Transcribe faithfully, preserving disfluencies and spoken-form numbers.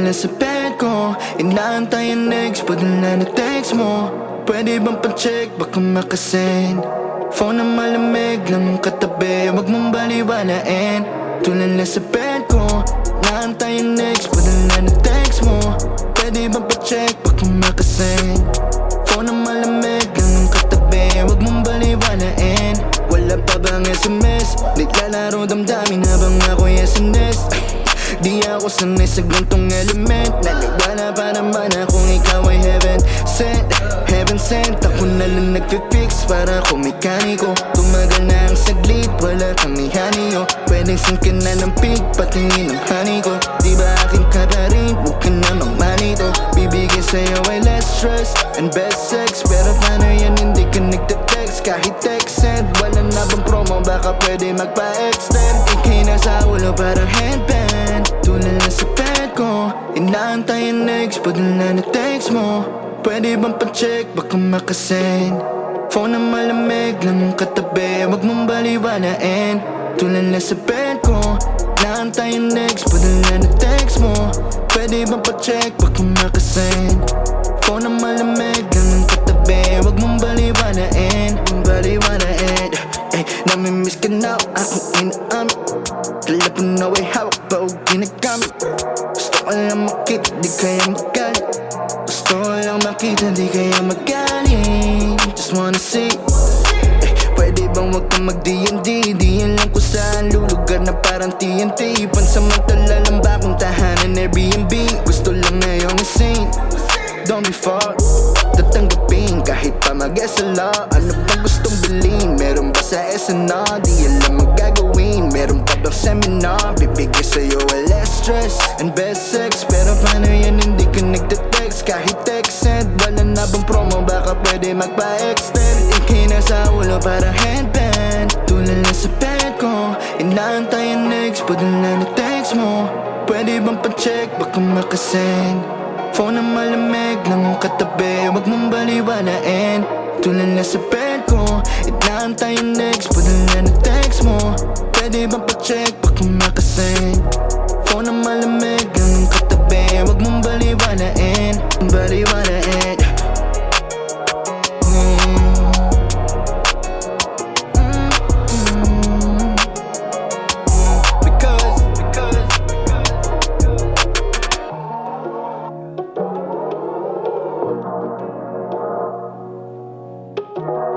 na sa bed ko, inaantay ang next, padala na text mo. Pwede bang pa-check, baka makasend. Phone na malamig lang ang katabi, wag mong baliwalain. Tulad na sa bed ko, inaantay ang next, padala na text mo. Pwede bang pa-check, baka makasend. Phone na malamig lang ang katabi, wag mong baliwalain. Wala pa bang S M S? Naglalaro damdamin habang ako'y S N S. Di ako sanay sa gantong element. Naniwala pa naman akong ikaw ay heaven sent. Heaven sent, ako na lang nagpipix para ako mekaniko. Tumagal na ang saglit, wala kang ihaniyo. Pwedeng singkin na ng pig, patingin ang honey ko. Di ba akin ka na rin, huwag ka na magmanito. Bibigay sa'yo ay less stress and best sex. Pero paano yan hindi ka nagte-text? Kahit text send, wala na bang promo, baka pwede magpa-extend. Ikay na sa ulo parang headband. Tulad na sa bed ko, inaantay ang next, padala na text mo. Pwede bang pa-check, baka makasend. Phone na malamig lang ang katabi, wag mong baliwalain. Tulad na sa bed ko, inaantay ang next, padala na text mo. Pwede bang pa-check, baka makasend. Phone na malamig lang ang katabi, wag mong baliwalain. Baliwalain. Eh, namimiss ka na, akong inaamin. Kala ko na way hawak ba o ginagamit. Gusto ko lang makita, di kaya magalit. Gusto ko lang makita, di kaya magaling. Just wanna see. Eh, pwede bang wag kang mag-D and D? Di yan lang kung saan lulugar na parang T N T. Pansamantala lang ba kung tahanan Airbnb? Gusto lang ngayong insane. Don't be far, tatanggapin kahit pa mag-S L A. Ano bang gustong bilhin? Meron ba sa S N R? Di alam ang gagawin. Meron pa bang seminar? Bibigay sa'yo ay less stress and best sex. Pero paano yan hindi ka nagte-text? Kahit text send, wala na bang promo, baka pwede magpa-extend. Ikay na sa ulo parang headband. Tulad na sa bed ko, inaantay ang next, padala na text mo. Pwede bang pa-check, baka makasend. Phone na malamig lang ang katabi, wag mong baliwalain. Tulad na sa bed ko, inaantay ang next, padala na text mo. Pwede bang pa-check, baka makasend. Phone na malamig lang ang katabi, wag mong baliwalain. Baliwalain. You